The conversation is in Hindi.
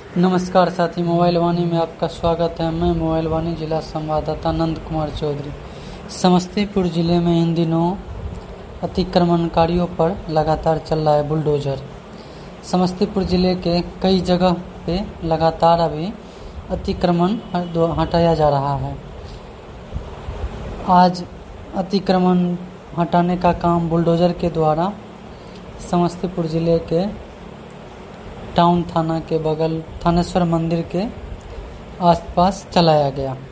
नमस्कार साथी, मोबाइल वाणी में आपका स्वागत है। मैं मोबाइल वाणी जिला संवाददाता नंद कुमार चौधरी। समस्तीपुर जिले में इन दिनों अतिक्रमणकारियों पर लगातार चल रहा है बुलडोजर। समस्तीपुर जिले के कई जगह पे लगातार अभी अतिक्रमण हटाया जा रहा है। आज अतिक्रमण हटाने का काम बुलडोजर के द्वारा समस्तीपुर जिले के टाउन थाना के बगल थानेश्वर मंदिर के आसपास चलाया गया।